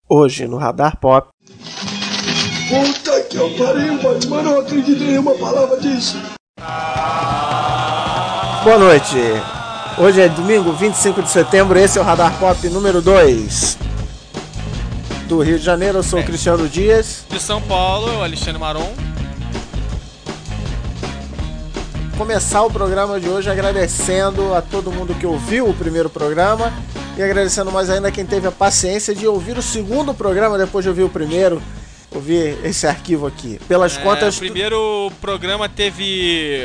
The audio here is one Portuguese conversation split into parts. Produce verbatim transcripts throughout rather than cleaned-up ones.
Hoje no Radar Pop. Puta que eu pariu, mas eu não acredito em uma palavra disso. Boa noite. Hoje é domingo, vinte e cinco de setembro, esse é o Radar Pop número dois. Do Rio de Janeiro, eu sou é. o Cristiano Dias. De São Paulo, eu, Alexandre Maron. Começar o programa de hoje agradecendo a todo mundo que ouviu o primeiro programa e agradecendo mais ainda quem teve a paciência de ouvir o segundo programa depois de ouvir o primeiro. Ouvir esse arquivo aqui. Pelas é, contas... O primeiro programa teve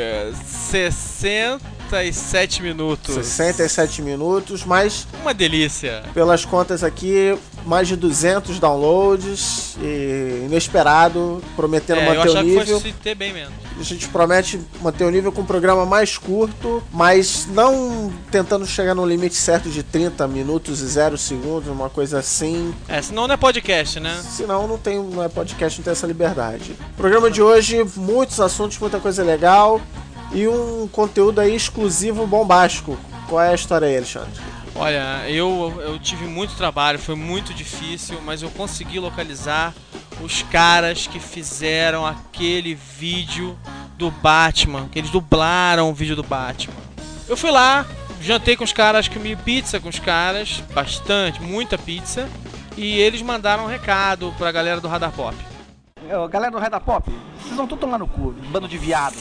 sessenta e sete minutos. sessenta e sete minutos, mas... Uma delícia. Pelas contas aqui, mais de duzentos downloads. E inesperado, prometendo é, manter o nível. Eu achava que fosse ter bem menos. A gente promete manter o nível com um programa mais curto, mas não tentando chegar no limite certo de trinta minutos e zero segundos, uma coisa assim. É, senão não é podcast, né? Senão não tem, não é podcast, não tem essa liberdade. Programa de hoje, muitos assuntos, muita coisa legal e um conteúdo aí exclusivo bombástico. Qual é a história aí, Alexandre? Olha, eu, eu tive muito trabalho, foi muito difícil, mas eu consegui localizar os caras que fizeram aquele vídeo do Batman, que eles dublaram o vídeo do Batman. Eu fui lá, jantei com os caras, comi pizza com os caras, bastante, muita pizza, e eles mandaram um recado pra galera do Radar Pop. Ô, galera do Radar Pop, vocês vão tudo tomar no cu, bando de viado.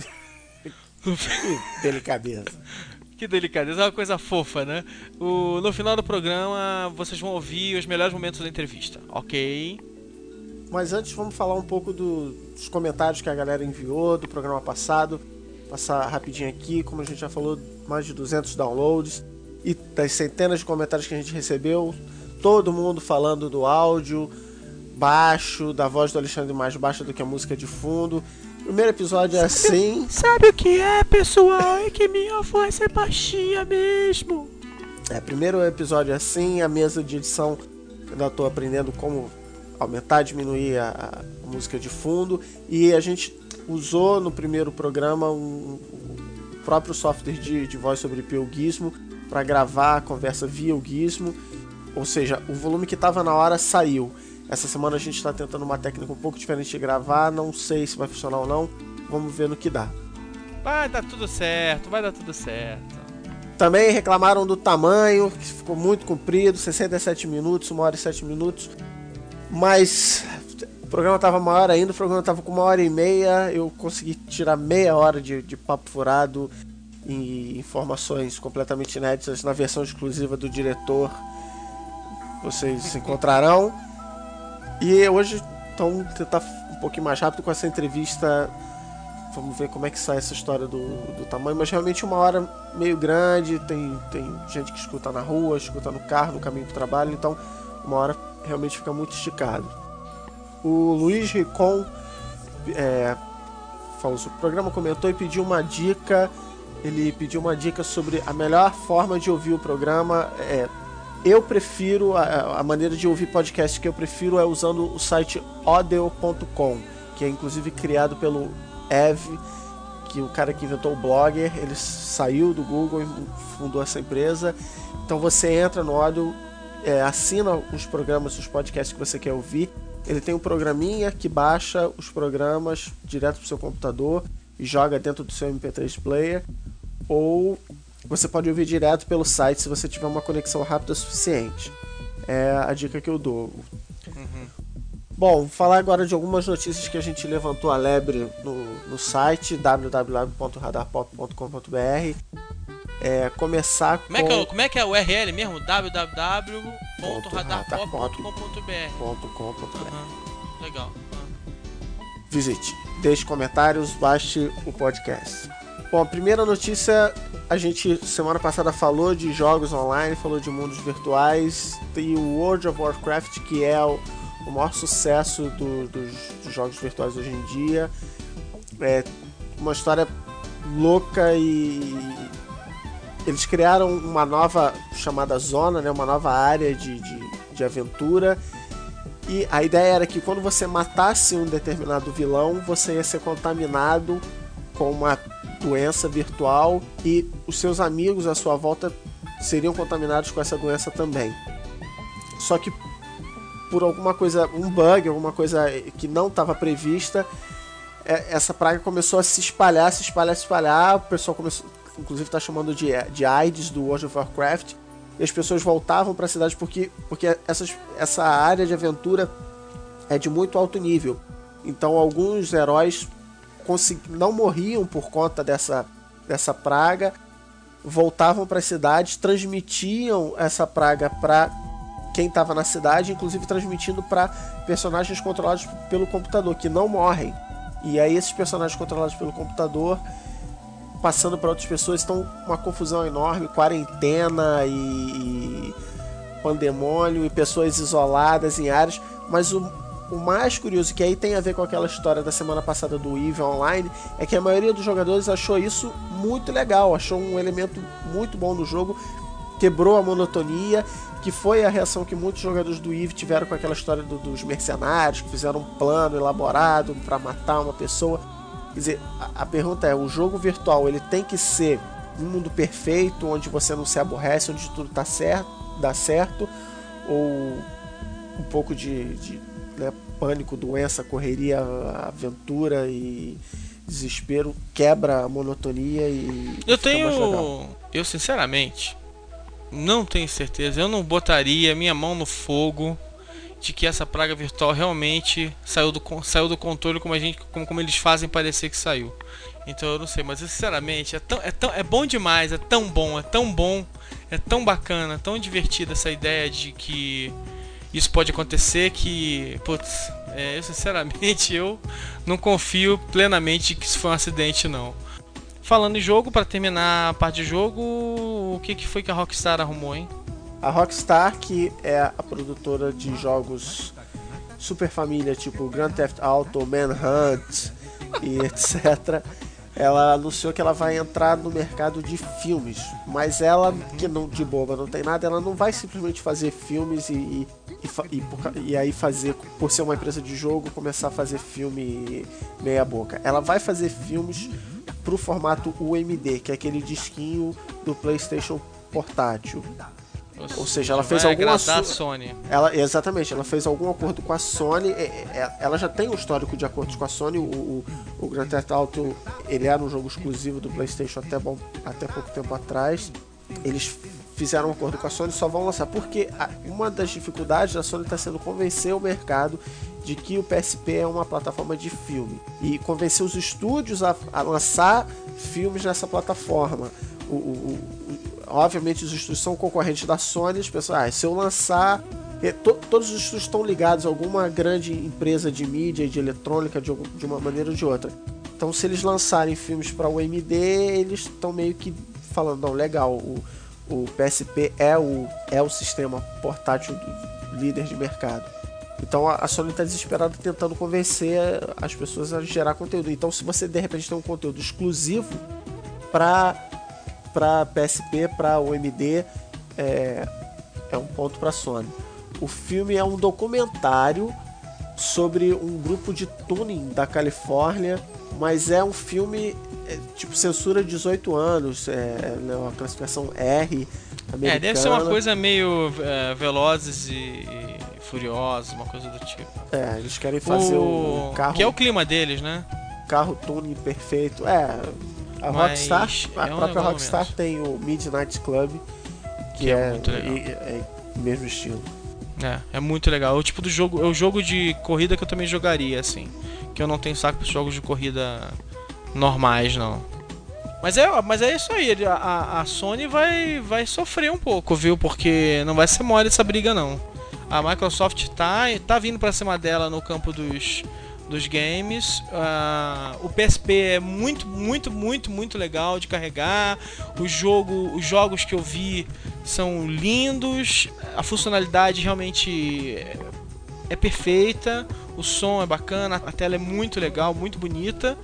Que delicadeza. Que delicadeza, é uma coisa fofa, né? O, no final do programa, vocês vão ouvir os melhores momentos da entrevista, ok? Mas antes vamos falar um pouco do, dos comentários que a galera enviou do programa passado. Passar rapidinho aqui, como a gente já falou, mais de duzentos downloads. E das centenas de comentários que a gente recebeu, todo mundo falando do áudio baixo, da voz do Alexandre mais baixa do que a música de fundo. O primeiro episódio é assim. Sabe o que é, pessoal? É que minha voz é baixinha mesmo. É, primeiro episódio é assim, a mesa de edição, ainda estou aprendendo como aumentar, diminuir a, a música de fundo. E a gente usou no primeiro programa um, um próprio software de, de voz sobre P I O Gizmo para gravar a conversa via o Gizmo. Ou seja, o volume que estava na hora saiu. Essa semana a gente está tentando uma técnica um pouco diferente de gravar, não sei se vai funcionar ou não, vamos ver no que dá. Vai dar tudo certo, vai dar tudo certo. Também reclamaram do tamanho, que ficou muito comprido, sessenta e sete minutos, uma hora e sete minutos, mas o programa estava maior ainda, o programa estava com uma hora e meia, eu consegui tirar meia hora de, de papo furado e informações completamente inéditas na versão exclusiva do diretor, vocês encontrarão. E hoje, então, tentar um pouquinho mais rápido com essa entrevista. Vamos ver como é que sai essa história do, do tamanho. Mas realmente uma hora meio grande. Tem, tem gente que escuta na rua, escuta no carro, no caminho para o trabalho. Então, uma hora realmente fica muito esticado. O Luiz Ricon é, falou sobre o programa, comentou e pediu uma dica. Ele pediu uma dica sobre a melhor forma de ouvir o programa. É, Eu prefiro, a, a maneira de ouvir podcast que eu prefiro é usando o site odeo ponto com, que é inclusive criado pelo Ev, que o cara que inventou o Blogger, ele saiu do Google e fundou essa empresa. Então você entra no Odeo, é, assina os programas, os podcasts que você quer ouvir. Ele tem um programinha que baixa os programas direto pro seu computador e joga dentro do seu M P três player, ou você pode ouvir direto pelo site se você tiver uma conexão rápida o suficiente. É a dica que eu dou. Uhum. Bom, vou falar agora de algumas notícias que a gente levantou a lebre no, no site w w w ponto radar pop ponto com ponto b r. É, começar com... Como é, que é, como é que é a U R L mesmo? w w w ponto radar pop ponto com ponto b r. Uhum. Legal. Uhum. Visite, deixe comentários, baixe o podcast. Bom, a primeira notícia, a gente semana passada falou de jogos online, falou de mundos virtuais, e o World of Warcraft, que é o, o maior sucesso do, dos, dos jogos virtuais hoje em dia. É uma história louca e eles criaram uma nova chamada zona, né, uma nova área de, de, de aventura. E a ideia era que quando você matasse um determinado vilão, você ia ser contaminado com uma doença virtual e os seus amigos à sua volta seriam contaminados com essa doença também. Só que por alguma coisa, um bug, alguma coisa que não estava prevista, essa praga começou a se espalhar, se espalhar, se espalhar. O pessoal começou, inclusive está chamando de, de AIDS do World of Warcraft, e as pessoas voltavam para a cidade porque, porque essas, essa área de aventura é de muito alto nível. Então alguns heróis consegui, não morriam por conta dessa, dessa praga, voltavam para a cidade, transmitiam essa praga para quem estava na cidade, inclusive transmitindo para personagens controlados pelo computador, que não morrem. E aí esses personagens controlados pelo computador, passando para outras pessoas, estão uma confusão enorme, quarentena e, e pandemônio, e pessoas isoladas em áreas. Mas o, o mais curioso, que aí tem a ver com aquela história da semana passada do EVE Online, é que a maioria dos jogadores achou isso muito legal, achou um elemento muito bom no jogo, quebrou a monotonia, que foi a reação que muitos jogadores do EVE tiveram com aquela história do, dos mercenários, que fizeram um plano elaborado para matar uma pessoa. Quer dizer, a, a pergunta é, o jogo virtual, ele tem que ser um mundo perfeito, onde você não se aborrece, onde tudo tá certo, dá certo, ou um pouco de, de né, pânico, doença, correria, aventura e desespero quebra a monotonia e eu tenho, eu sinceramente não tenho certeza, eu não botaria minha mão no fogo de que essa praga virtual realmente saiu do, saiu do controle como, a gente, como, como eles fazem parecer que saiu. Então eu não sei, mas sinceramente é, tão, é, tão, é bom demais, é tão bom, é tão bom, é tão bacana, tão divertida essa ideia de que isso pode acontecer que, putz, é, eu sinceramente eu não confio plenamente que isso foi um acidente não. Falando em jogo, para terminar a parte de jogo, o que, que foi que a Rockstar arrumou, hein? A Rockstar, que é a produtora de jogos super família, tipo Grand Theft Auto, Manhunt e etcétera, ela anunciou que ela vai entrar no mercado de filmes. Mas ela, que não, de boba não tem nada, ela não vai simplesmente fazer filmes e, e, e, e, e aí fazer, por ser uma empresa de jogo, começar a fazer filme meia boca. Ela vai fazer filmes pro formato U M D, que é aquele disquinho do PlayStation portátil. Ou seja, ela fez algum acordo. Sony. Ela, exatamente, ela fez algum acordo com a Sony. Ela já tem um histórico de acordos com a Sony. O, o, o Grand Theft Auto, ele era um jogo exclusivo do PlayStation até, bom, até pouco tempo atrás. Eles fizeram um acordo com a Sony, só vão lançar. Porque a, uma das dificuldades da Sony está sendo convencer o mercado de que o P S P é uma plataforma de filme. E convencer os estúdios a, a lançar filmes nessa plataforma. O, o, o, obviamente os estúdios são concorrentes da Sony. As pessoas, ah, se eu lançar... To, todos os estúdios estão ligados a alguma grande empresa de mídia e de eletrônica de, algum, de uma maneira ou de outra. Então se eles lançarem filmes para o U M D, eles estão meio que falando, não, legal, o, o P S P é o, é o sistema portátil do líder de mercado. Então a Sony está desesperada tentando convencer as pessoas a gerar conteúdo. Então se você de repente tem um conteúdo exclusivo para para P S P, para O M D, é, é um ponto para a Sony. O filme é um documentário sobre um grupo de tuning da Califórnia, mas é um filme é, tipo censura dezoito anos, é, uma classificação R americana. É, deve ser uma coisa meio é, Velozes e, e Furiosos, uma coisa do tipo. É, eles querem fazer o, o carro... Que é o clima deles, né? Carro tuning perfeito. É, a mas Rockstar, a é um própria Rockstar menos. Tem o Midnight Club, que, que é, é, muito legal. é, é mesmo estilo. É, é muito legal. É o tipo do jogo, é o jogo de corrida que eu também jogaria, assim. Que eu não tenho saco para jogos de corrida normais, não. Mas é, mas é isso aí. A, a Sony vai, vai sofrer um pouco, viu? Porque não vai ser mole essa briga, não. A Microsoft tá, tá vindo para cima dela no campo dos, dos games. Uh, o P S P é muito, muito, muito, muito legal de carregar. O jogo, os jogos que eu vi são lindos. A funcionalidade realmente é, é perfeita. O som é bacana. A tela é muito legal, muito bonita.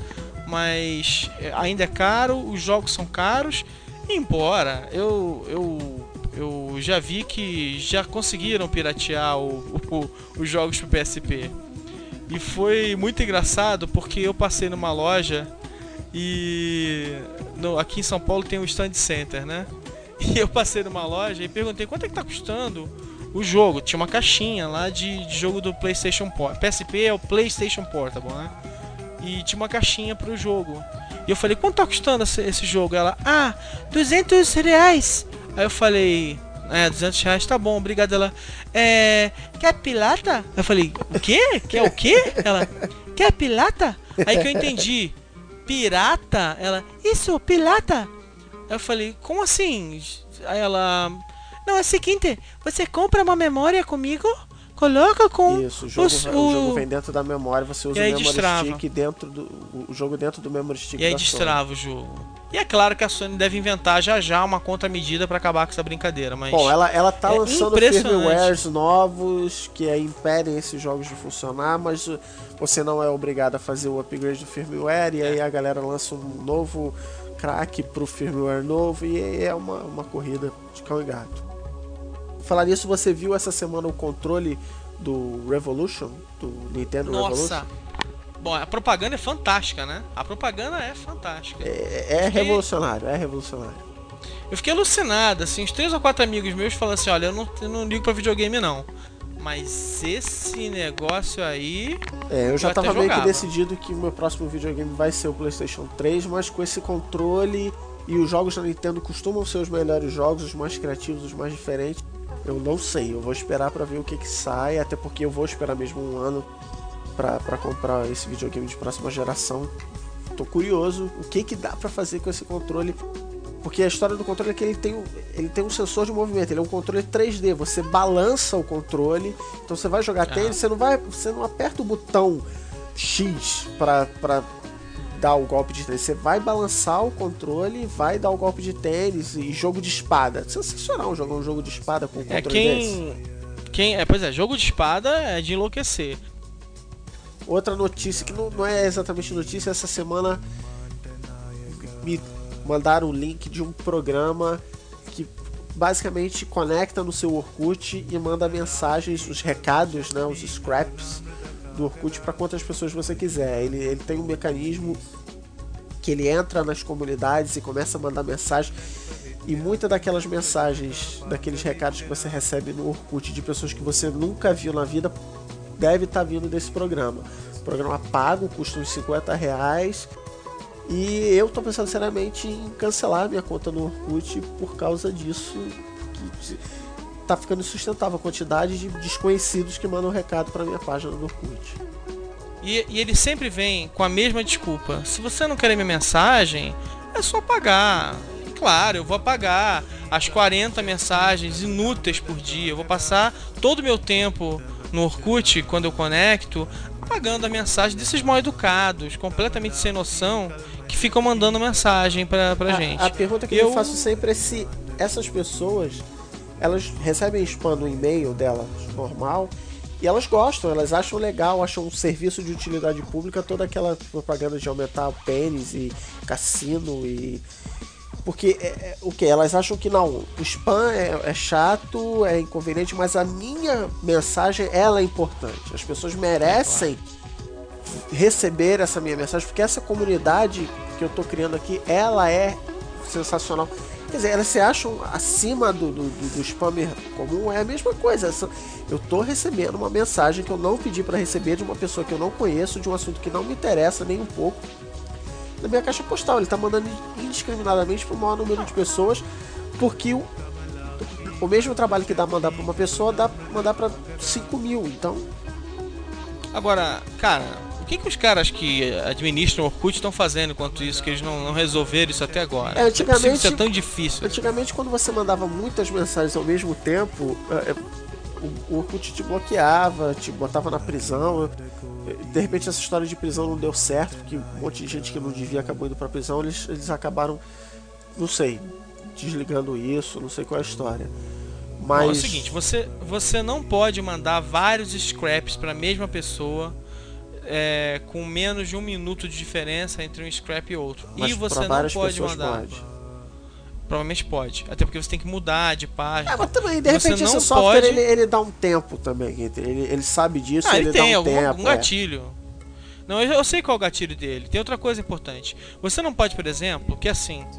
Mas ainda é caro. Os jogos são caros. Embora eu... eu Eu já vi que já conseguiram piratear o, o, os jogos pro P S P. E foi muito engraçado porque eu passei numa loja e no, aqui em São Paulo tem o Stand Center, né? E eu passei numa loja e perguntei quanto é que tá custando o jogo. Tinha uma caixinha lá de, de jogo do PlayStation Portable. P S P é o PlayStation Portable, né? E tinha uma caixinha pro jogo. E eu falei, quanto tá custando esse, esse jogo? Ela, ah, duzentos reais. Aí eu falei, é, duzentos reais tá bom, obrigado. Ela, é, quer pirata? Eu falei, o quê? Quer o quê? Ela, quer pirata? Aí que eu entendi, pirata? Ela, isso, pirata? Aí eu falei, como assim? Aí ela, não, é o seguinte, você compra uma memória comigo, coloca com Isso, o jogo, os, o... o jogo vem dentro da memória, você usa o memory destrava. stick dentro do o jogo dentro do memory stick. E aí da destrava o jogo. E é claro que a Sony deve inventar já já uma contramedida para acabar com essa brincadeira, mas bom, ela ela tá é lançando firmwares novos que aí impedem esses jogos de funcionar, mas você não é obrigado a fazer o upgrade do firmware e aí a galera lança um novo crack pro firmware novo e é uma, uma corrida de cão e gato. Falar nisso, você viu essa semana o controle do Revolution, do Nintendo Nossa. Revolution? Bom, a propaganda é fantástica, né? A propaganda é fantástica. É, é Fiquei... revolucionário, é revolucionário. Eu fiquei alucinado, assim, os três ou quatro amigos meus falaram assim, olha, eu não, eu não ligo pra videogame não, mas esse negócio aí... É, eu já eu tava meio jogava. que decidido que o meu próximo videogame vai ser o PlayStation três, mas com esse controle e os jogos da Nintendo costumam ser os melhores jogos, os mais criativos, os mais diferentes. Eu não sei, eu vou esperar pra ver o que que sai, até porque eu vou esperar mesmo um ano pra, pra comprar esse videogame de próxima geração. Tô curioso o que que dá pra fazer com esse controle, porque a história do controle é que ele tem, ele tem um sensor de movimento, ele é um controle três D, você balança o controle, então você vai jogar tênis, você não vai, você não aperta o botão X pra, pra dar o golpe de tênis, você vai balançar o controle, vai dar o golpe de tênis e jogo de espada. Sensacional jogar um jogo de espada com um controle é quem, desse. Quem, é, pois é, jogo de espada é de enlouquecer. Outra notícia que não, não é exatamente notícia, essa semana me mandaram o link de um programa que basicamente conecta no seu Orkut e manda mensagens, os recados, né, os scraps do Orkut para quantas pessoas você quiser. Ele, ele tem um mecanismo que ele entra nas comunidades e começa a mandar mensagem, e muitas daquelas mensagens, daqueles recados que você recebe no Orkut de pessoas que você nunca viu na vida, deve estar vindo desse programa. Programa pago, custa uns cinquenta reais, e eu tô pensando seriamente em cancelar minha conta no Orkut por causa disso, que tá ficando insustentável a quantidade de desconhecidos que mandam recado pra minha página do Orkut. E, e ele sempre vem com a mesma desculpa. Se você não quer minha mensagem, é só pagar. E claro, eu vou apagar as quarenta mensagens inúteis por dia. Eu vou passar todo o meu tempo no Orkut, quando eu conecto, apagando a mensagem desses mal educados, completamente sem noção, que ficam mandando mensagem pra, pra a, gente. A pergunta que eu... eu faço sempre é se essas pessoas, elas recebem spam no e-mail delas normal e elas gostam, elas acham legal, acham um serviço de utilidade pública toda aquela propaganda de aumentar o pênis e cassino e... Porque é, é, o que? Elas acham que não, o spam é, é chato, é inconveniente, mas a minha mensagem, ela é importante. As pessoas merecem receber essa minha mensagem, porque essa comunidade que eu tô criando aqui, ela é sensacional. Quer dizer, elas se acham acima do, do, do, do spammer comum, é a mesma coisa. Eu tô recebendo uma mensagem que eu não pedi para receber, de uma pessoa que eu não conheço, de um assunto que não me interessa nem um pouco, na minha caixa postal. Ele tá mandando indiscriminadamente para o maior número de pessoas, porque o, o mesmo trabalho que dá mandar para uma pessoa, dá mandar para cinco mil, então... Agora, cara, o que que os caras que administram o Orkut estão fazendo enquanto isso, que eles não, não resolveram isso até agora? É, antigamente, é possível ser tão difícil. Antigamente, quando você mandava muitas mensagens ao mesmo tempo, é, o, o Orkut te bloqueava, te botava na prisão. De repente essa história de prisão não deu certo, porque um monte de gente que não devia acabou indo pra prisão, eles, eles acabaram, não sei, desligando isso, não sei qual é a história. Mas... Bom, é o seguinte, você, você não pode mandar vários scraps pra mesma pessoa é, com menos de um minuto de diferença entre um scrap e outro. Mas e você não pode mandar. Pode. Provavelmente pode, até porque você tem que mudar de página. É, mas também, de repente, esse software pode... ele, ele dá um tempo também. Ele, ele sabe disso, ah, ele, ele tem dá um algum, tempo. algum gatilho. É. Não, eu, eu sei qual é o gatilho dele. Tem outra coisa importante. Você não pode, por exemplo, que assim,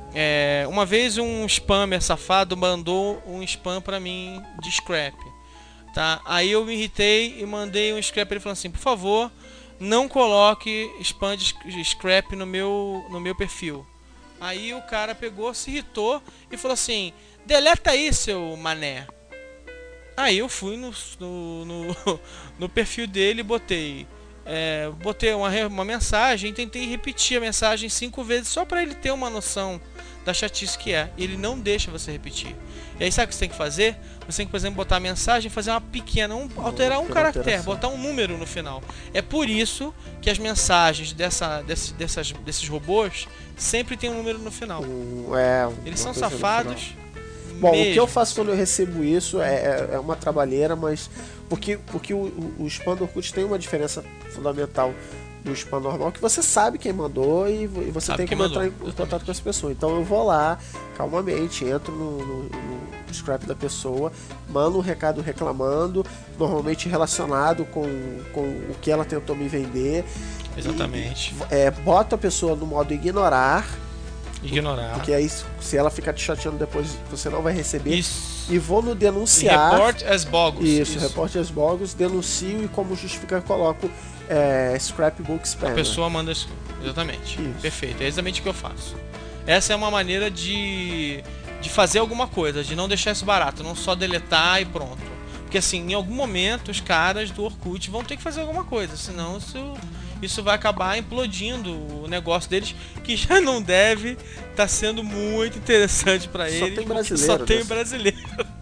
É, uma vez um spammer safado mandou um spam pra mim de scrap, tá? Aí eu me irritei e mandei um scrap, ele falou assim, por favor, não coloque spam de scrap no meu, no meu perfil. Aí o cara pegou, se irritou e falou assim, deleta aí, seu mané. Aí eu fui no, no, no, no perfil dele e botei, é, botei uma, uma mensagem e tentei repetir a mensagem cinco vezes só pra ele ter uma noção da chatice que é. E ele não deixa você repetir. E aí sabe o que você tem que fazer? Você tem que, por exemplo, botar a mensagem e fazer uma pequena, um, alterar um caractere, botar um número no final. É por isso que as mensagens dessa, desse, dessas, desses robôs sempre tem um número no final. Um, é, Eles são safados. Bom, mesmo. O que eu faço quando eu recebo isso é, é uma trabalheira, mas porque, porque o, o, o spam do Orkut tem uma diferença fundamental do spam normal, que você sabe quem mandou e, e você Sabe tem como mandou. entrar em contato com essa pessoa. Então eu vou lá, calmamente, entro no, no, no scrap da pessoa, mando um recado reclamando, normalmente relacionado com, com o que ela tentou me vender. Exatamente. E, é, boto a pessoa no modo ignorar. Ignorar. Porque aí, se ela ficar te chateando depois, você não vai receber. Isso. E vou no denunciar. Report as bogus. Isso, Isso. report as bogus, denuncio e como justificar coloco é, scrapbook spam. A pessoa manda... Exatamente. Isso. Perfeito. É exatamente o que eu faço. Essa é uma maneira de, de fazer alguma coisa, de não deixar isso barato, não só deletar e pronto. Porque assim, em algum momento os caras do Orkut vão ter que fazer alguma coisa, senão isso... Isso vai acabar implodindo o negócio deles, que já não deve estar tá sendo muito interessante para eles. Só tem brasileiro. Só tem dessa. brasileiro.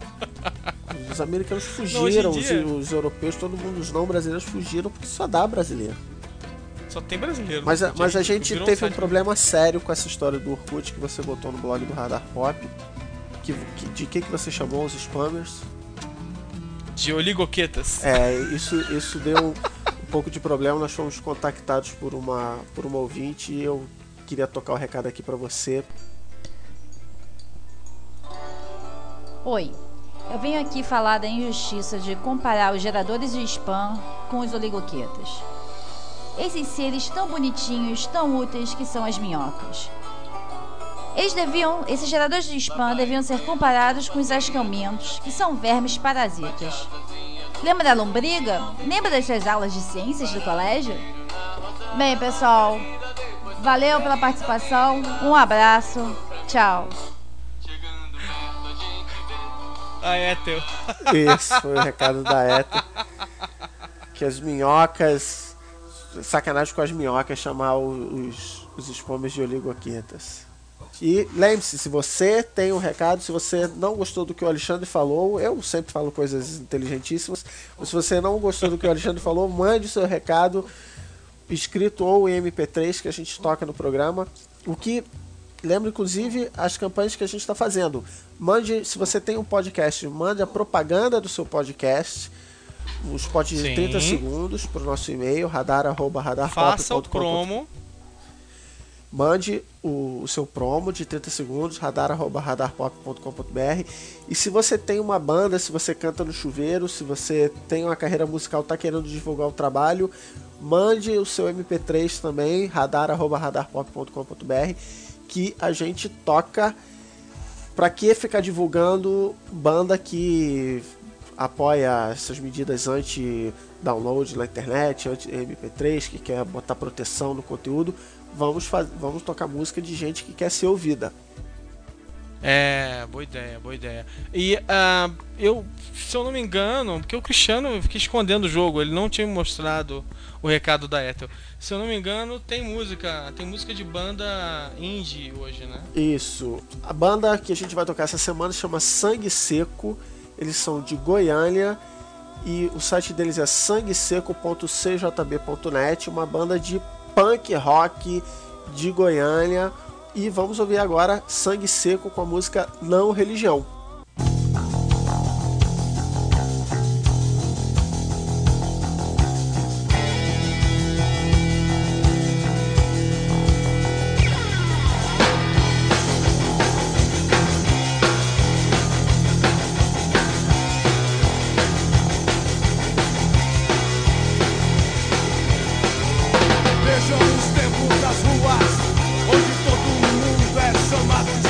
Os americanos fugiram, Não, hoje em dia... os, os europeus, todo mundo, os não brasileiros fugiram porque só dá brasileiro. Só tem brasileiro. Mas, a, mas a gente Virou teve um um problema sério com essa história do Orkut que você botou no blog do Radar Pop. Que, que, de que, que você chamou os spammers? De oligoquetas. É, isso, isso deu um pouco de problema. Nós fomos contactados por uma, por uma ouvinte e eu queria tocar o recado aqui pra você. Oi, eu venho aqui falar da injustiça de comparar os geradores de spam com os oligoquetas. Esses seres tão bonitinhos, tão úteis que são as minhocas. Eles deviam, esses geradores de spam deviam ser comparados com os ascalmentos, que são vermes parasitas. Lembra da lombriga? Lembra das suas aulas de ciências do colégio? Bem, pessoal, valeu pela participação, um abraço, tchau. Ah, é teu. Isso, foi o recado da Eta. Que as minhocas... Sacanagem com as minhocas chamar os, os spammers de oligoquetas. E lembre-se, se você tem um recado, se você não gostou do que o Alexandre falou, eu sempre falo coisas inteligentíssimas, mas se você não gostou do que o Alexandre falou, mande o seu recado escrito ou em M P três que a gente toca no programa. O que lembra, inclusive, as campanhas que a gente está fazendo. Mande, se você tem um podcast, mande a propaganda do seu podcast, os spots de trinta segundos para o nosso e-mail, radar arroba radar pop ponto com. Faça o promo. Mande o, o seu promo de trinta segundos, radar arroba radar pop ponto com ponto b r. E se você tem uma banda, se você canta no chuveiro, se você tem uma carreira musical, está querendo divulgar o trabalho, mande o seu M P três também, radar arroba radar pop ponto com ponto b r, que a gente toca. Pra que ficar divulgando banda que apoia essas medidas anti-download na internet, anti-M P três, que quer botar proteção no conteúdo? Vamos, faz... Vamos tocar música de gente que quer ser ouvida. É, boa ideia, boa ideia. E uh, eu, se eu não me engano, porque o Cristiano fica escondendo o jogo, ele não tinha mostrado o recado da Ethel. Se eu não me engano, tem música, tem música de banda indie hoje, né? Isso. A banda que a gente vai tocar essa semana chama Sangue Seco. Eles são de Goiânia e o site deles é sangue seco ponto c j b ponto net, uma banda de punk rock de Goiânia. E vamos ouvir agora Sangue Seco com a música Não Religião. Vejam os tempos das ruas, onde todo mundo é chamado de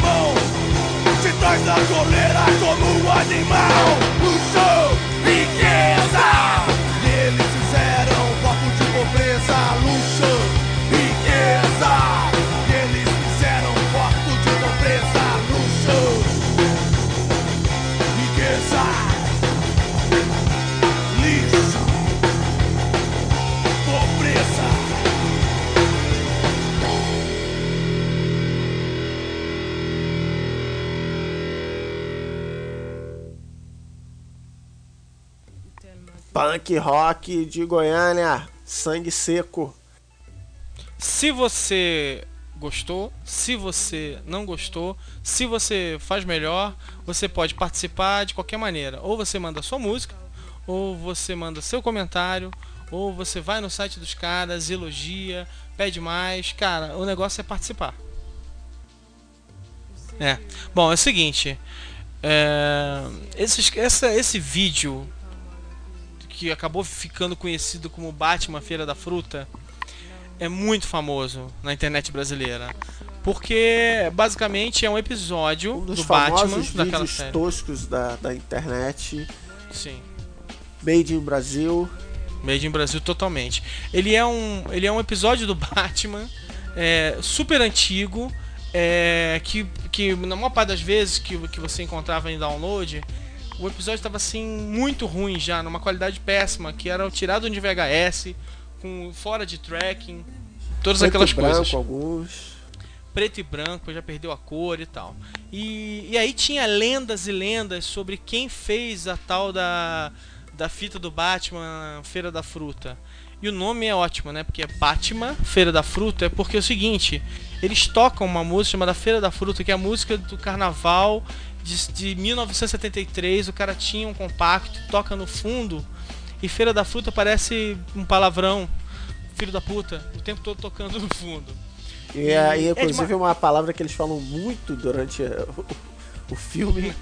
mão, te traz da coleira como um animal. Luxo, riqueza, e eles fizeram um copo de pobreza. Luxo, riqueza, e eles fizeram um copo de pobreza. Luxo, riqueza, lixo, pobreza. Punk rock de Goiânia, sangue seco. Se você gostou, se você não gostou, se você faz melhor, você pode participar de qualquer maneira. Ou você manda sua música, ou você manda seu comentário, ou você vai no site dos caras, elogia, pede mais. Cara, o negócio é participar. É. Bom, é o seguinte. É, esse, essa, esse vídeo que acabou ficando conhecido como Batman Feira da Fruta é muito famoso na internet brasileira, porque basicamente é um episódio um dos do famosos Batman daquela vídeos série. toscos da, da internet. Sim. Made in Brasil. Made in Brasil totalmente. Ele é um, ele é um episódio do Batman é, super antigo, é, que, que na maior parte das vezes que, que você encontrava em download, o episódio estava assim muito ruim já, numa qualidade péssima, que era tirado de V H S, com fora de tracking, todas Preto aquelas e branco, coisas. alguns. Preto e branco, já perdeu a cor e tal. E, e aí tinha lendas e lendas sobre quem fez a tal da, da fita do Batman Feira da Fruta. E o nome é ótimo, né? Porque é Batman Feira da Fruta, é porque é o seguinte, eles tocam uma música chamada Feira da Fruta, que é a música do carnaval de, de mil novecentos e setenta e três. O cara tinha um compacto, toca no fundo, e Feira da Fruta parece um palavrão, filho da puta, o tempo todo tocando no fundo. E, é, e é inclusive de uma... uma palavra que eles falam muito durante o, o filme.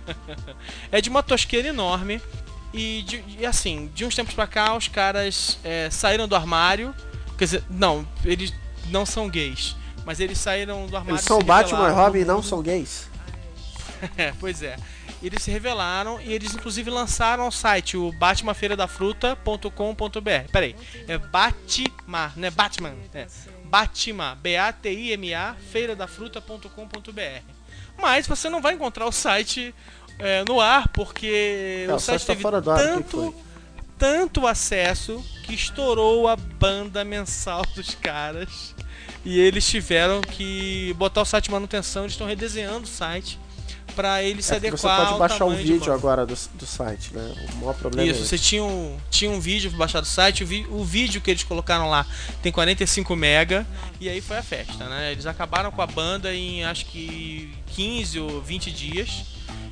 É de uma tosqueira enorme. E, de, e assim, de uns tempos pra cá os caras é, saíram do armário. Quer dizer, não, eles não são gays, mas eles saíram do armário. Eles são se Batman e revelaram Robin e no não mundo. são gays. É, pois é. Eles se revelaram e eles inclusive lançaram o site, o batman feira da fruta ponto com ponto b r. Peraí, é Batman, não é Batman, é Batman, B A T I M A, feira da fruta ponto com ponto b r. Mas você não vai encontrar o site é, no ar, porque É, o o site site tá teve fora do ar, o que tanto, foi? tanto acesso que estourou a banda mensal dos caras. E eles tiveram que botar o site em manutenção, eles estão redesenhando o site para ele se É, adequar você pode ao baixar o tamanho de vídeo banda. agora do, do site, né? O maior problema Isso, é você tinha um, tinha um vídeo pra baixar do site, o, vi, o vídeo que eles colocaram lá tem quarenta e cinco mega, e aí foi a festa, né? Eles acabaram com a banda em acho que quinze ou vinte dias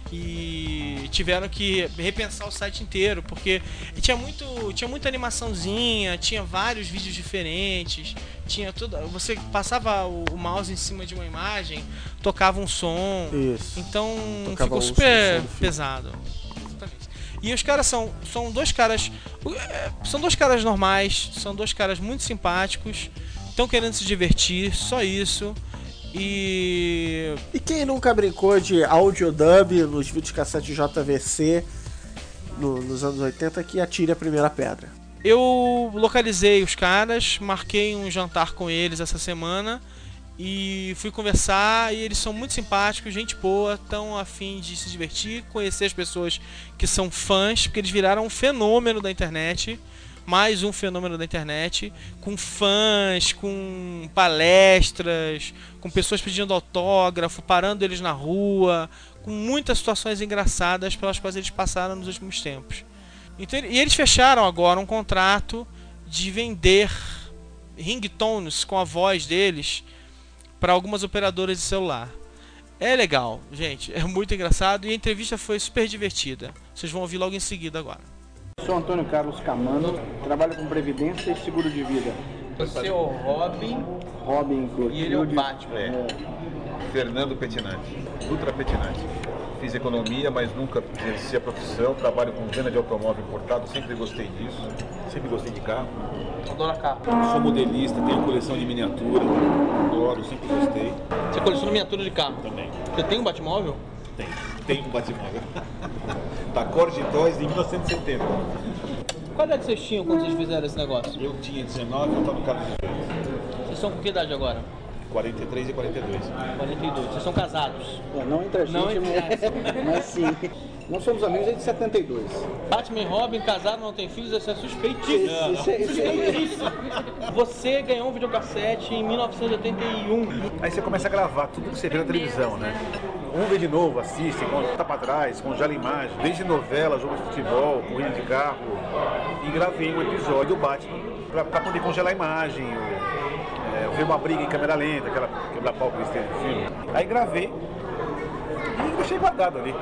e tiveram que repensar o site inteiro, porque tinha muito, tinha muita animaçãozinha, tinha vários vídeos diferentes, tinha tudo, você passava o, o mouse em cima de uma imagem, tocava um som. Isso. Então Tocava ficou o super som do filme. pesado. Exatamente. E os caras são, são dois caras. é, São dois caras normais, são dois caras muito simpáticos, estão querendo se divertir, só isso. E. E quem nunca brincou de audiodub nos videocassete J V C no, nos anos oitenta, que atire a primeira pedra. Eu localizei os caras, marquei um jantar com eles essa semana e fui conversar, e eles são muito simpáticos, gente boa, estão a fim de se divertir, conhecer as pessoas que são fãs, porque eles viraram um fenômeno da internet, mais um fenômeno da internet, com fãs, com palestras, com pessoas pedindo autógrafo, parando eles na rua, com muitas situações engraçadas pelas quais eles passaram nos últimos tempos. Então, e eles fecharam agora um contrato de vender ringtones com a voz deles para algumas operadoras de celular. É legal, gente, é muito engraçado e a entrevista foi super divertida. Vocês vão ouvir logo em seguida agora. Eu sou Antônio Carlos Camano, trabalho com Previdência e Seguro de Vida. Você é o Robin Robin e ele é o Clotilde. Batman. É. Fernando Pettinati, Ultra Pettinati. fiz economia, mas nunca exerci a profissão. Trabalho com venda de automóvel importado, sempre gostei disso. Sempre gostei de carro. Adoro carro. Sou modelista, tenho coleção de miniatura. Adoro, sempre gostei. Você coleciona miniatura de carro? Também. Você tem um Batmóvel? Tenho. Tenho um Batmóvel. Da Cord Toys de mil novecentos e setenta. Qual idade vocês tinham quando vocês fizeram esse negócio? Eu tinha dezenove, eu estava no carro de dezoito. Vocês são com que idade agora? quarenta e três e quarenta e dois. quarenta e dois. Vocês são casados? É, não entre a gente, Não entre- mas, mas sim. Nós somos amigos desde setenta e dois. Batman e Robin casaram, não tem filhos, isso é suspeitíssimo. Isso, isso, isso, Suspeitíssimo. Você ganhou um videocassete em mil novecentos e oitenta e um. Aí você começa a gravar tudo que você vê na televisão, né? Um vê de novo, assiste, conta pra trás, congela a imagem, desde novela, jogo de futebol, corrida de carro. E gravei um episódio do Batman pra, pra poder congelar a imagem. Eu, é, eu vi uma briga em câmera lenta, aquela quebra-pau que eles têm no filme. Aí gravei e deixei guardado ali.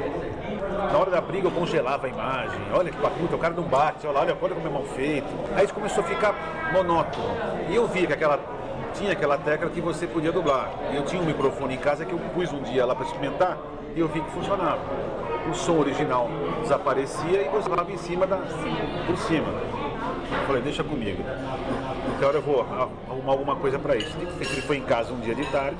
Na hora da briga eu congelava a imagem, olha que puta, o cara não bate, olha, olha, olha como é mal feito. Aí isso começou a ficar monótono. E eu vi que aquela, tinha aquela tecla que você podia dublar. E eu tinha um microfone em casa que eu pus um dia lá para experimentar e eu vi que funcionava. O som original desaparecia e você falava em cima da, por cima. Eu falei, deixa comigo. Então eu vou arrumar alguma coisa para isso. Ele foi em casa um dia de tarde.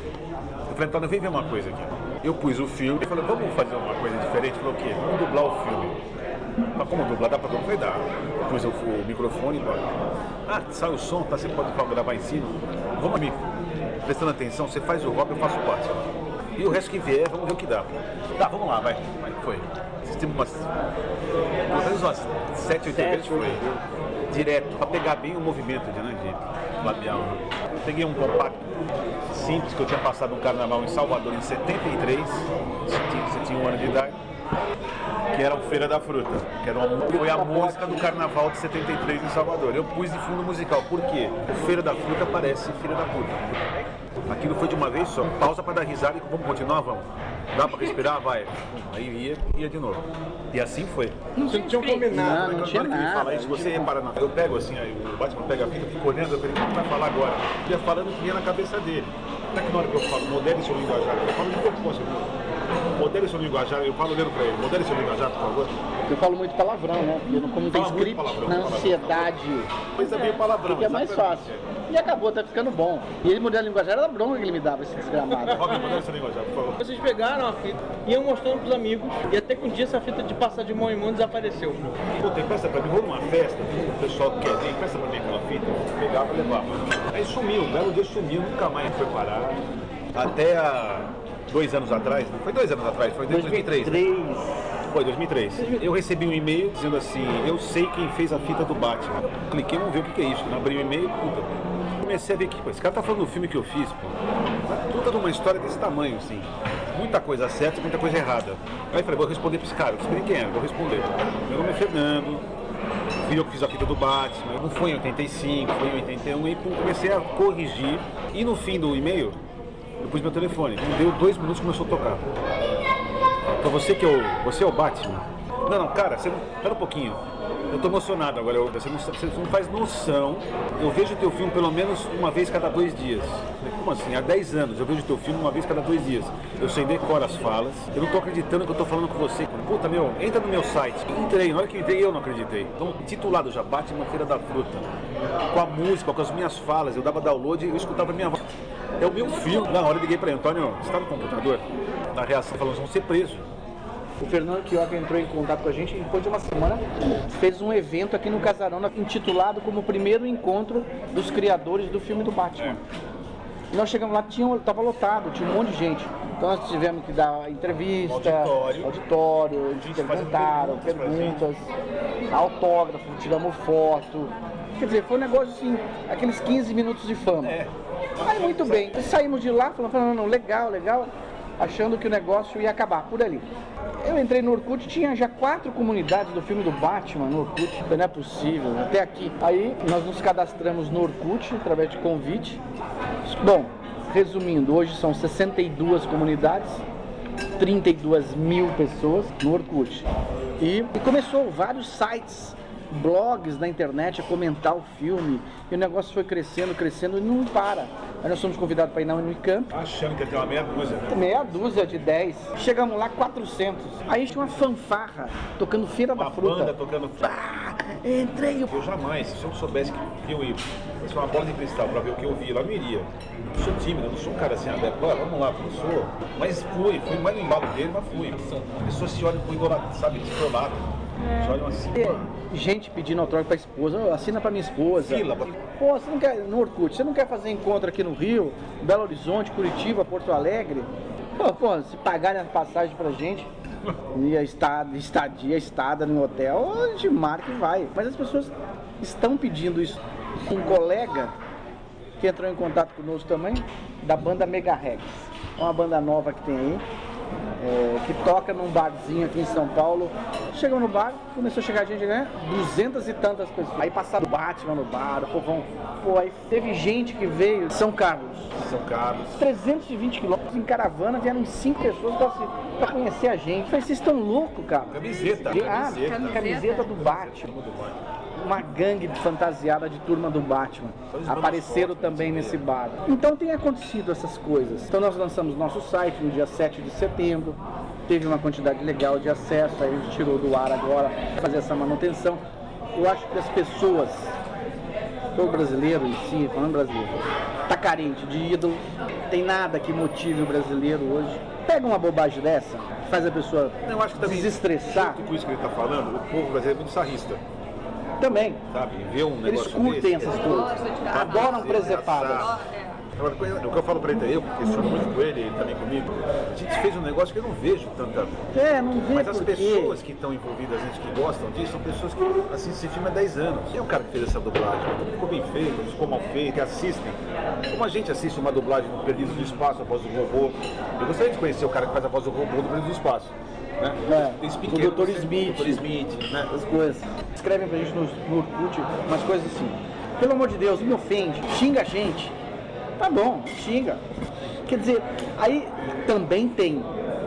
Eu falei, Antônio, vem ver uma coisa aqui. Eu pus o filme e falei, vamos fazer uma coisa diferente? Ele falou, o quê? Vamos dublar o filme. Mas como dublar? Dá pra dublar? Eu falei, dá. Eu pus o, o microfone e falei, ah, sai o som, tá? Você pode gravar em cima. Vamos me prestando atenção, você faz o rock, eu faço o Batman. E o resto que vier, vamos ver o que dá. Tá, vamos lá, vai. Mas foi. Assistimos umas, pelo menos umas sete, oito vezes foi. Direto, pra pegar bem o movimento de, né, de labial. Eu peguei um compacto simples que eu tinha passado um carnaval em Salvador em setenta e três, você tinha um ano de idade, que era o Feira da Fruta, que era uma, foi a música do carnaval de setenta e três em Salvador. Eu pus de fundo musical, por quê? O Feira da Fruta parece Filha da Puta. Aquilo foi de uma vez só, pausa pra dar risada e vamos continuar, vamos. Dá pra respirar? Vai. Aí ia, ia de novo. E assim foi. Não tinha combinado, não, não tinha nada. Fala isso, você repara, não. Eu pego assim, aí o Batman pega a fita, fica olhando, eu falei, o que vai falar agora? Ele ia falando o que ia na cabeça dele. Até que na hora que eu falo, modele seu linguajar, eu falo de que eu posso. Modele seu linguajar, eu falo olhando pra ele, modele seu linguajar, por favor. Eu falo muito palavrão, né? Porque como não tem Fala muito script, palavrão, na palavrão, ansiedade, Mas é meio palavrão. fica mais exatamente. fácil. E acabou, tá ficando bom. E ele mudou a linguagem, era a bronca que ele me dava, esse desgramado. Robin, modele seu linguajar, por favor. Vocês pegaram a fita, iam mostrando pros amigos, e até que um dia essa fita de passar de mão em mão desapareceu. Puta, empresta pra mim, vou numa festa, o pessoal que quer vir, empresta pra mim aquela fita, pegava e levava. Aí sumiu, um belo dia sumiu, nunca mais foi parar. Até há dois anos atrás, não foi dois anos atrás, foi em dois mil e três. Foi, dois mil e três. Eu recebi um e-mail dizendo assim, eu sei quem fez a fita do Batman. Eu cliquei, vamos ver o que, que é isso. Eu abri o e-mail, puta. Comecei a ver que, pô, esse cara tá falando do filme que eu fiz, pô. Puta de uma história desse tamanho, assim. Muita coisa certa e muita coisa errada. Aí eu falei, vou responder pra esse cara. Eu sabia quem era, vou responder. Meu nome é Fernando, fui eu que fiz a fita do Batman. Não foi em oitenta e cinco, foi em oitenta e um. E pum, comecei a corrigir. E no fim do e-mail, eu pus meu telefone. Deu dois minutos e começou a tocar. Então você que é o, você é o Batman? Não, não, cara, você não, pera um pouquinho. Eu tô emocionado agora, eu, você, não, você não faz noção. Eu vejo o teu filme pelo menos uma vez cada dois dias. Como assim? Há dez anos eu vejo o teu filme uma vez cada dois dias. Eu sei decoro as falas. Eu não tô acreditando que eu tô falando com você. Puta, meu, entra no meu site. Entrei, na hora que eu entrei eu não acreditei. Então, titulado já, Batman Feira da Fruta. Com a música, com as minhas falas. Eu dava download e eu escutava a minha voz. É o meu filme. Na hora eu liguei pra ele, Antônio, você tá no computador? Na reação, falando, vão ser presos. O Fernando Quioca entrou em contato com a gente e depois de uma semana fez um evento aqui no Casarão intitulado como o primeiro encontro dos criadores do filme do Batman. E nós chegamos lá, tinha, tava lotado, tinha um monte de gente. Então nós tivemos que dar entrevista, Auditório. auditório, eles Gente perguntaram, fazendo perguntas perguntas, autógrafo, tiramos foto. Quer dizer, foi um negócio assim, aqueles quinze minutos de fama. É. Aí muito bem, saímos de lá falando, falando, legal, legal, achando que o negócio ia acabar por ali. Eu entrei no Orkut, tinha já quatro comunidades do filme do Batman no Orkut, não é possível, até aqui. Aí nós nos cadastramos no Orkut através de convite. Bom, resumindo, hoje são sessenta e duas comunidades, trinta e duas mil pessoas no Orkut. E, e começou vários sites, blogs na internet a comentar o filme, e o negócio foi crescendo, crescendo e não para. Aí nós fomos convidados para ir na Unicamp. Achando que ia ter uma meia dúzia. Meia dúzia de dez. Chegamos lá, quatrocentos. Aí tinha uma fanfarra tocando Feira Uma da Fruta. banda tocando... Ah, entrei. Eu jamais, se eu soubesse que eu ia, se uma bola de cristal pra ver o que eu vi lá, eu não iria. Eu sou tímido, eu não sou um cara assim aberto. Olha, vamos lá, eu sou. Mas fui, fui mais no embalo dele, mas fui. As pessoas se olham com idolatrado, sabe, descolado. Se olham assim. Gente pedindo autógrafo pra esposa, oh, assina pra minha esposa. Fila. Pô, você não quer, no Orkut, você não quer fazer encontro aqui no Rio, Belo Horizonte, Curitiba, Porto Alegre? Pô, pô, se pagarem a passagem pra gente, e a estada, estadia, estada no hotel, a gente marca e vai. Mas as pessoas estão pedindo isso. Um colega que entrou em contato conosco também, da banda Megarex, uma banda nova que tem aí, é, que toca num barzinho aqui em São Paulo. Chegou no bar, começou a chegar gente, né? Duzentas e tantas pessoas. Aí passaram o Batman no bar, o povão. Pô, aí teve gente que veio de São Carlos. São Carlos. trezentos e vinte quilômetros em caravana, vieram cinco pessoas pra, se, pra conhecer a gente. Eu falei, vocês estão loucos, cara? Camiseta. Ah, Camiseta. camiseta, camiseta do Batman. Uma gangue fantasiada de turma do Batman apareceram também nesse bar. Então tem acontecido essas coisas. Então nós lançamos nosso site no dia sete de setembro. Teve uma quantidade legal de acesso, aí a gente tirou do ar agora para fazer essa manutenção. Eu acho que as pessoas, o brasileiro em si, falando brasileiro, tá carente de ídolo, tem nada que motive o brasileiro hoje. Pega uma bobagem dessa, faz a pessoa Eu acho que também, desestressar. junto com isso que ele está falando, o povo brasileiro é muito sarrista. Também. Sabe? Ver um Eles negócio curtem desse, essas eles coisas. Adoram presepadas. Agora, o que eu falo pra ele, eu questiono muito com ele, ele também comigo, a gente fez um negócio que eu não vejo tanta... É, não vê Mas as por quê. pessoas que estão envolvidas, a gente que gostam disso, são pessoas que assistem esse filme há dez anos. Quem é o cara que fez essa dublagem? Ficou bem feito, ficou mal feito, que assistem. Como a gente assiste uma dublagem no Perdidos do Espaço, a voz do robô, eu gostaria de conhecer o cara que faz a voz do robô do Perdidos do Espaço. Né? É, Esse o pequeno, doutor esse- Smith. doutor Smith, né? As coisas. Escrevem pra gente no, no Orkut umas coisas assim. Pelo amor de Deus, me ofende, xinga a gente. Tá bom, xinga. Quer dizer, aí também tem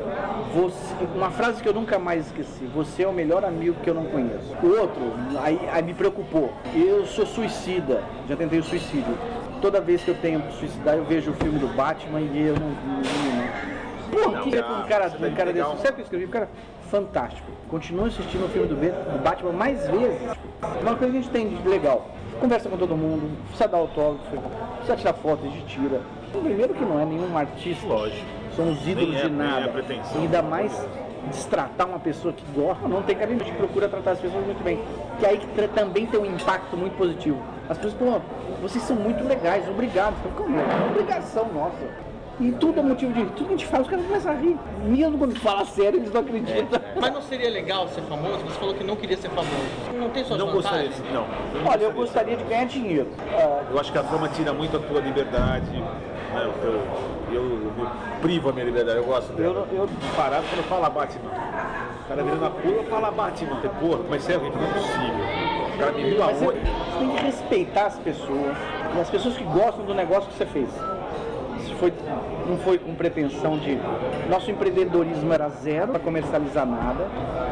você, uma frase que eu nunca mais esqueci: você é o melhor amigo que eu não conheço. O outro, aí, aí me preocupou. Eu sou suicida, já tentei o suicídio. Toda vez que eu tenho que suicidar, eu vejo o filme do Batman e eu não. não, não. Pô, que é um cara, um cara desse? Sabe o que eu escrevi? Um cara fantástico. Continua assistindo o filme do, B, do Batman mais vezes. Uma coisa que a gente tem de legal: conversa com todo mundo, precisa dar autógrafo, precisa tirar foto, a gente tira. Primeiro que não é nenhum artista. Lógico. Somos ídolos Nem é- de nem é nada. pretensão. E ainda mais destratar uma pessoa que gosta, não tem carinho, a gente procura tratar as pessoas muito bem. Que aí que tra- também tem um impacto muito positivo. As pessoas, pô, vocês são muito legais, obrigado. Eu falo, como é? É obrigação nossa. E tudo é motivo de. Tudo que a gente fala, os caras começam a rir. Mesmo quando fala sério, eles não acreditam. Mas não seria legal ser famoso? Você falou que não queria ser famoso. Não tem suas Não gostaria, vantagens? de- não. não Olha, eu gostaria de ganhar dinheiro. Ah, Eu acho que a fama tira muito a tua liberdade, né? O teu- eu, eu, eu privo a minha liberdade, eu gosto dela. Eu- eu- parado quando fala Batman. O cara virando a pula, fala Batman. Eu, Porra, mas sério, gente, não é possível. O cara me viu Mas você, aonde? você tem que respeitar as pessoas, e as pessoas que gostam do negócio que você fez. Isso foi, não foi com pretensão de... Nosso empreendedorismo era zero, para comercializar nada,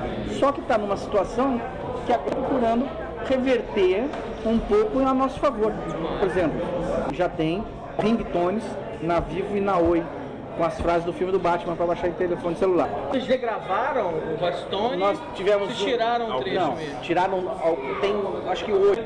só que está numa situação que está procurando reverter um pouco a nosso favor. Por exemplo, já tem ringtones na Vivo e na Oi, com as frases do filme do Batman para baixar em telefone celular. Vocês regravaram o Bastone? Nós tivemos Vocês um- tiraram um trecho Não, mesmo? tiraram, al- tem acho que oito.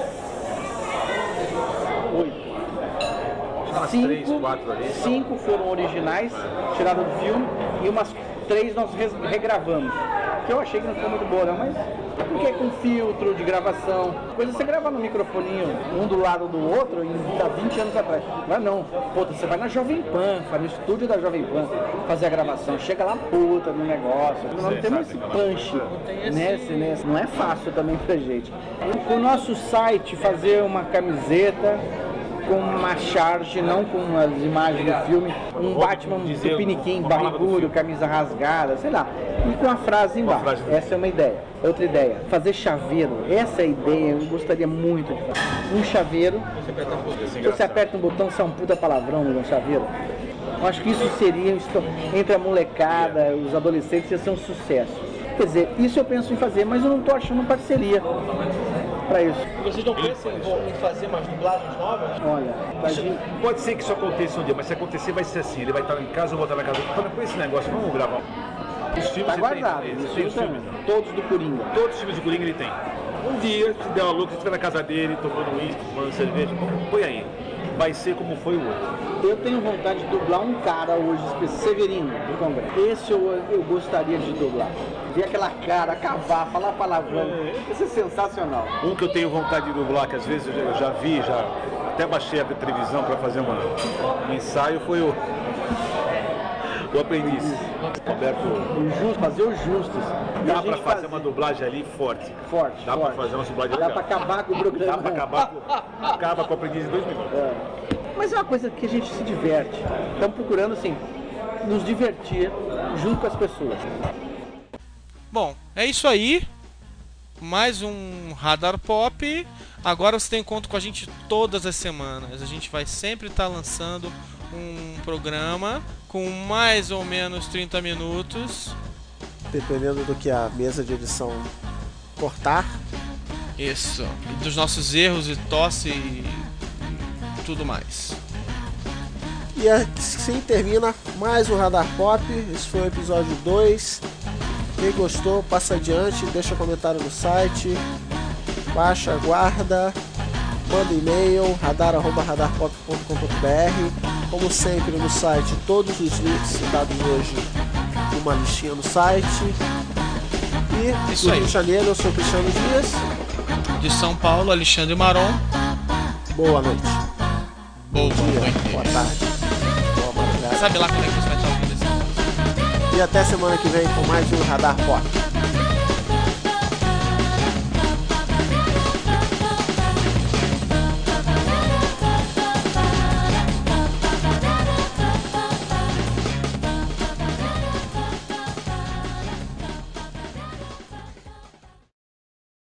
Oito. Umas três, quatro ali. cinco foram originais, tiraram do filme, e umas três nós res- regravamos. Que eu achei que não ficou muito boa, não, mas porque é com filtro de gravação. Coisa você gravar no microfoninho, um do lado do outro, em há vinte anos atrás. Mas não, puta, você vai na Jovem Pan, vai no estúdio da Jovem Pan fazer a gravação, chega lá puta no negócio. Nós não temos esse punch nesse, nesse. Não é fácil também pra gente. Com o nosso site, fazer uma camiseta com uma charge, não com as imagens do filme, um Batman tupiniquim, barrigudo, camisa rasgada, sei lá, e com a frase embaixo. frase do- Essa é uma ideia. Outra ideia, fazer chaveiro. Essa é a ideia, eu gostaria muito de fazer. Um chaveiro, se você aperta um botão, você é um puta palavrão no chaveiro. Eu acho que isso seria, isso, entre a molecada, os adolescentes, ia ser um sucesso. Quer dizer, isso eu penso em fazer, mas eu não estou achando parceria. pra isso. Vocês não pensam em, em fazer mais dublagens novas? Olha, a Isso- gente... Pode ser que isso aconteça um dia, mas se acontecer vai ser assim, ele vai estar em casa, eu vou estar na casa. Para com esse negócio, vamos gravar. Os filmes Tá você guardado, tem, isso você tem os também. filmes. Todos do Coringa. Todos os filmes de Coringa ele tem. Um dia, se der uma louca, você estiver na casa dele, tomando uísque, tomando cerveja, põe aí. Vai ser como foi o outro. Eu tenho vontade de dublar um cara hoje, Severino, do Congresso. Esse eu, eu gostaria de dublar. Ver aquela cara, cavar, falar palavrão. Isso é sensacional. Um que eu tenho vontade de dublar, que às vezes eu já, eu já vi, já até baixei a televisão para fazer uma, um ensaio, foi o, o Aprendiz. Roberto. O justo, fazer os justos. E a Dá pra gente fazer uma dublagem ali forte. Forte, Dá forte. pra fazer uma dublagem Dá legal. pra acabar com o programa. Dá pra acabar com, acaba com o Aprendiz em dois minutos. É. Mas é uma coisa que a gente se diverte. Estamos procurando, assim, nos divertir junto com as pessoas. Bom, é isso aí. Mais um Radar Pop. Agora você tem encontro com a gente todas as semanas. A gente vai sempre estar lançando um programa com mais ou menos trinta minutos. Dependendo do que a mesa de edição cortar. Isso. E dos nossos erros e tosse e tudo mais. E assim termina mais um Radar Pop. Esse foi o episódio dois. Quem gostou, passa adiante, deixa comentário no site, baixa, guarda, manda e-mail, radar arroba radarpop ponto com ponto b r. Como sempre no site, todos os links citados hoje, uma listinha no site. E Isso do aí. Rio de Janeiro, eu sou o Cristiano Dias. De São Paulo, Alexandre Maron. Boa noite. Boa Dia, noite. boa tarde, boa madrugada. Sabe lá quando é que você vai estar ouvindo esse? E até semana que vem com mais um Radar Pop.